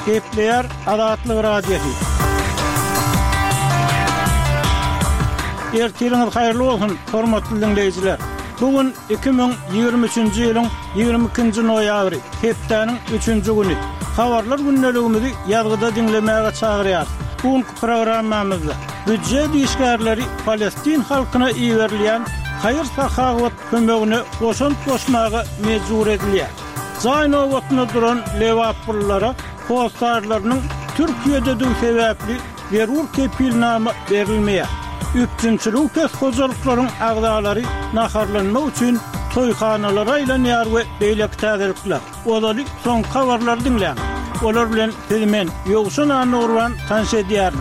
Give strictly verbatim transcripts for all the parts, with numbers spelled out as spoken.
Gepleyer Azatlyk Radiosu. Ertiriniz hayırlı olsun, hormatly dinleyijiler. Bugün iki bin ýygrimi üçinji ýylyň ýygrimi ikinji noýabry, hepdeniň üçünji güni. Habarlar günneligimizi ýazgyda dinlemäge çagyrýar. Bugünkü programmamyzda büdje işgärleri Palestin halkyna iýerilýän hayır sahawat kömegine goşunt goşmagy mejbur edilýär. Zaýnowatyna duran lewapullara postarlarynyň Türkiýede dü sebäpli berur kepilnama berilmeýär. Üçinçilik pes hojalyklaryň agdalary naharlanmak üçin toýhanalara ilenýär we beýlek täzelikler. Olaly soň habarlar dinleýän. Olar bilen filmen ýogşun anurwan tanş edýär.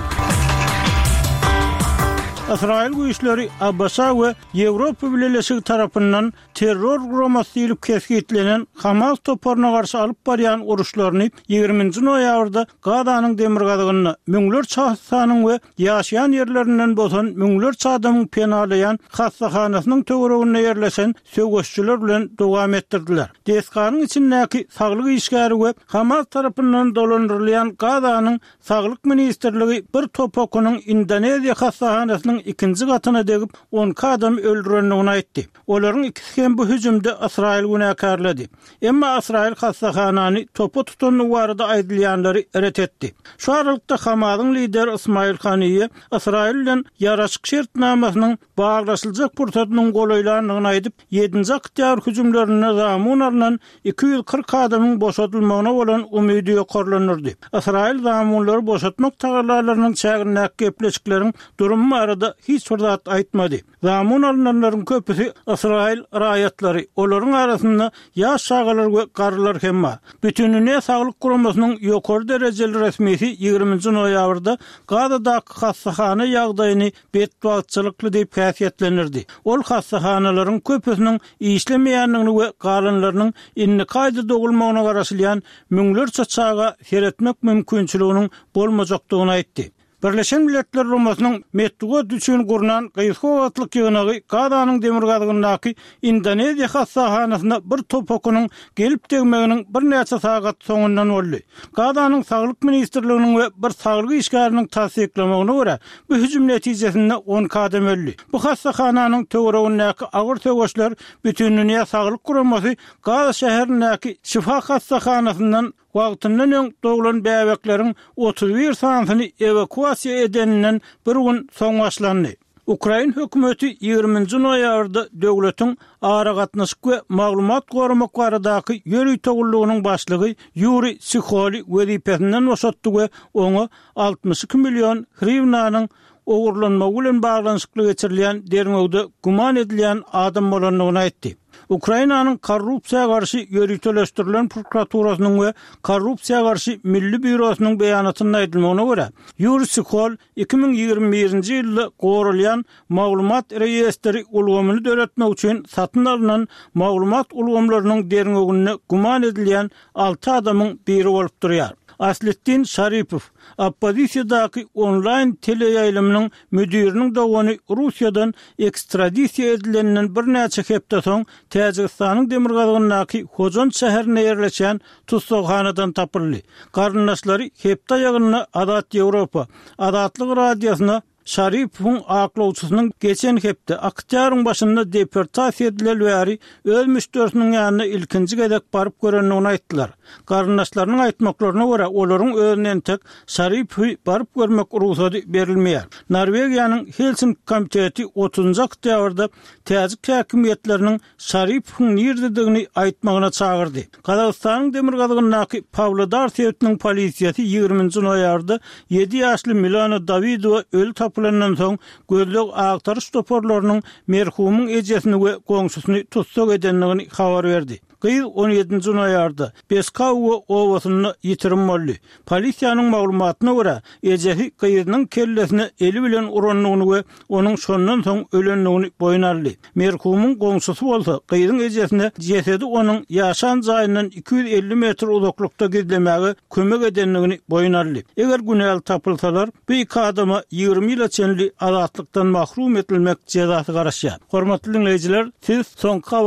İsrail güýçleri Abbasa we Ýewropa Birleşigi tarapyndan terror guramasy diýilip keskitlenen Hamas toparyna garşy alyp barýan uruşlaryny ýygrimiňji noýabrda Gazanyň demirgazygyny müňler çağsanyň we ýaşaýan ýerlerinden bolan müňler çadamyň penalaýan hassahanasynyň töweregine ýerleşen söwgeççiler bilen dowam etdirdiler. Deskanyň içindäki saglyk işgäri we Hamas tarapyndan dolandyrylýan Gazanyň saglyk ministrligi bir topokunyň Indoneziýa hassahanasynyň ikinji gatyna degip on adam öldürenligini aýtdy. Olaryň ikisi hem bu hüjümde İsrail günäkarlady. Emma İsrail hassahanany topu tutanlyk barada aýdylýanlary eret etdi. Şu aralykda Hamasyň lideri Ismail Haniýe İsrail bilen ýaraşyk şertnamasynyň baglaşyljak pursatynyň golaýlanlygyny aýdyp, ýedinji ýar hüjümlerine zamun alynan iki ýüz kırk adamyň boşatylmagyna bolan umydy ýokarlanyrdy. İsrail zamunlary boşatmak taýlarlarynyň çägine gepleşikleriň durumy arada hiç zat aýtmady. Zamun alynanlaryň köpüsi İsrail raýatlary, olaryň arasynda ýaş şagalar we garlar hem bar. Bütününe saglyk guramasynyň ýokary derejeli resmisi ýygrimiňji noýabrda Gazadaky hassahana ýagdaýyny bedbagatçylykly diýip häsiýetlenirdi. Ol hassahanalaryň köpüsiniň işlemeýänligini we galanlarynyň inni gaýda dogulmagyna garaşylýan müňler çaçaga seretmek mümkinçiliginiň bolmajakdygyny aýtdy. Birleşen Milletler Romasynyň metduga düşün gurunan gyýsowatlyk ýygynagy Gazanyň demirgazygyndaky Indoneziýa hassahanasyna bir topokunyň gelip degmeginiň bir näçe sagat soňundan boldy. Gazanyň saglyk ministrliginiň we bir saglyk işgäriniň tasdiklamagyna görä bu hüjüm netijesinde on adam öldü. Bu hassahananyň töweregindäki agyr söwgeçler bütünlüğüne saglyk guramasy Gaza şäherindäki şifa hassahanasyndan wagtyndan öň doglan bäbekleriň otuz bir sanatyny evakuasiýa edeninden bir gün soň başlandy. Ukraina hökümeti ýygrimiňji noýabrda döwletiň ara gatnaşyk we maglumat goramak baradaky ýöri togullygynyň başlygy Yuri Sikholi wezipesinden boşatdy we oňa altmış iki million hrywnanyň ogurlanma bilen baglanyşykly geçirilýän dermegde guman edilýän adam bolanlygyny aýtdy. Ukrainanyň korrupsiýaga garşy ýöriteleşdirilen prokuraturasynyň we korrupsiýaga garşy milli bürosynyň beýanatynda aýdylmagyna görä, Yuri Sikhol iki bin ýygrimi birinji ýylda gorulýan maglumat reýestri ulgamyny döretmek üçin satyn alynan maglumat ulgamlarynyň dermegine guman edilýän alty adamyň biri bolup durýar. Aslettin Şaripow, oppozisiýadaky online teleýaýlymynyň müdiriniň dowany Russiýadan ekstradisiýa edilenden bir näçe hepde soň Täjikistanyň demirgazygyndaky Hojon şäherine ýerleşen tutsakhanadan tapyldy. Garyndaşlary hepde ýagyna Azat Ýewropa, Azatlyk Radiosyna Şaripowyň aklawçysynyň geçen hepde aktýaryň başynda deportasiýa edilen bäri öz müşterisiniň ýanyna ilkinji gedek baryp görenligini aýtdylar. Garyndaşlarynyň aýtmaklaryna görä olaryň özünden tek Şaripowy baryp görmek ruhsady berilmeýär. Norwegiýanyň Helsinki komiteti otuzunji oktýabrda täzik häkimiýetleriniň Şaripowyň nirdedigini aýtmagyna çagyrdy. Kazakstanyň demirgazygyndaky Pawlodar şäheriniň polisiýasy ýygrimiňji noýabrda ýedi ýaşly Milana Davidowa öl tapılandan soň gözlük agtarış toporlarynyň merhumyň ejesini we goňşusyny tutsak edenligini habar berdi. Gyýyl on ýedinji noýabrda Beskawa owasyny ýitirim boldy. Polisiýanyň maglumatyna görä, ejesi gyýynyň kellesine eli bilen uranlygyny we onuň şondan soň ölenligini boýun aldy. Merhumyň goňşusy bolsa, gyýynyň ejesine jesedi onuň ýaşan jaýyndan iki yüz elli metr uzaklykda gizlemäge kömek edenligini boýun aldy. Eger günäl tapylsalar, bu iki adama ýygrimi ýyla çenli azatlykdan mahrum etilmek jezasy garaşýar. Hormatly dinleýijiler, siz soňky